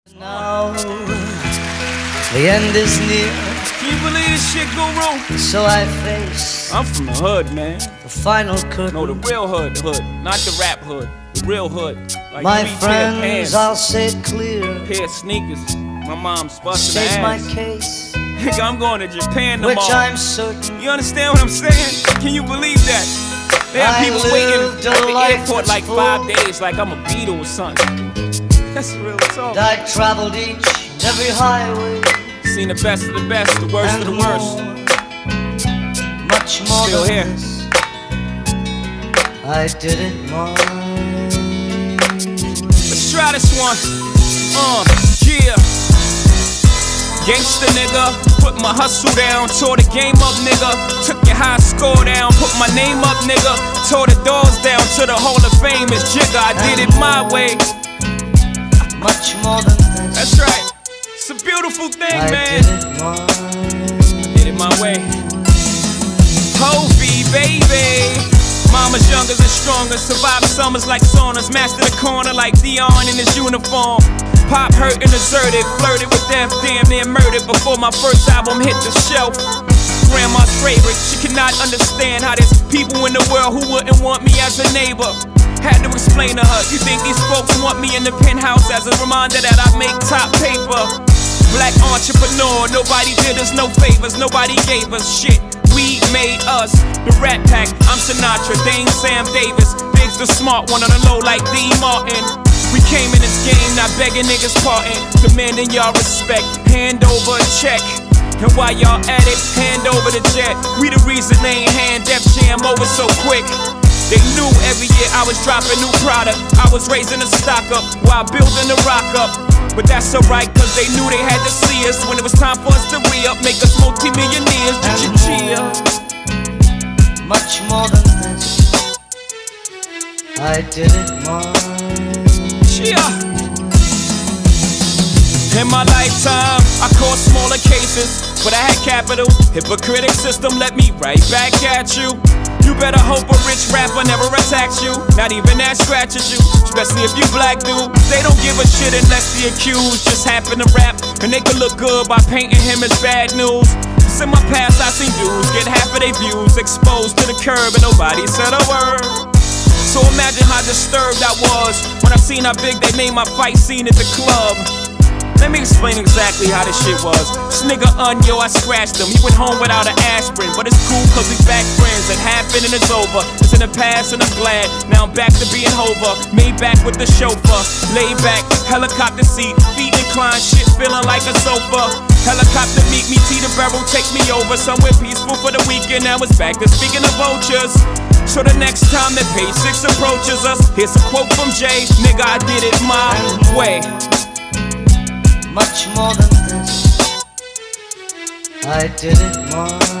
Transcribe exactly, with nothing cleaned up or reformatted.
Now the end is near. Can you believe this shit go wrong? So I face I'm from the hood, man. the final curtain. No, the real hood, hood, not the rap hood. The real hood. Like My three pair of friends, pants, I'll say it clear. pair of sneakers. My mom's busting State my ass. case, Nigga, I'm going to Japan which tomorrow. I'm certain You understand what I'm saying? Can you believe that? They have I people waiting lived at a the life airport that's like full. five days, like I'm a Beatle or something. That's real talk. I traveled each and every highway. Seen the best of the best, the worst and of the worst. more, much more Still than here. this. I did it my Let's try this one. Uh, yeah. Gangsta nigga, put my hustle down, tore the game up nigga, took your high score down, put my name up nigga, tore the doors down to the Hall of Fame, it's Jigga, I did it my way. much more than this. That's right, it's a beautiful thing, I man. did it my Did it my way. Hovey, baby. Mama's youngers and stronger. Survived summers like saunas. Master the corner like Dion in his uniform. Pop hurt and deserted. Flirted with death, damn near murdered before my first album hit the shelf. Grandma's favorite. She could not understand how there's people in the world who wouldn't want me as a neighbor. Had to explain to her, you think these folks want me in the penthouse as a reminder that I make top paper. Black entrepreneur, nobody did us no favors, nobody gave us shit. We made us, the Rat Pack, I'm Sinatra, Dane Sam Davis. Biggs the smart one on the low like D. Martin. We came in this game, not begging niggas pardon, demanding y'all respect, hand over a check. And while y'all at it, hand over the jet. We the reason they ain't hand Def Jam over so quick. They knew every year I was dropping new product. I was raising the stock up while building the rock up. But that's alright, cause they knew they had to see us when it was time for us to re-up, make us multi-millionaires. Ch-ch-chia. much more than this. I did it my Chia. In my lifetime, I caught smaller cases, but I had capital. Hypocritic system let me right back at you. You better hope a rich rapper never attacks you, not even that scratches you, especially if you black dude. They don't give a shit unless the accused just happen to rap, and they could look good by painting him as bad news. Cause in my past I seen dudes get half of their views exposed to the curb and nobody said a word. So imagine how disturbed I was when I seen how big they made my fight scene at the club. Let me explain exactly how this shit was. This nigga Unyo, I scratched him. He went home without an aspirin, but it's cool cause we back friends. It happened and it's over. It's in the past and I'm glad. Now I'm back to being Hova. Made back with the chauffeur. Laid back, helicopter seat, feet inclined, shit feeling like a sofa. Helicopter meet me, T the barrel, take me over somewhere peaceful for the weekend. Now it's back to speaking of vultures. So the next time that page six approaches us, here's a quote from Jay. Nigga, I did it my way. much more than this. I did it my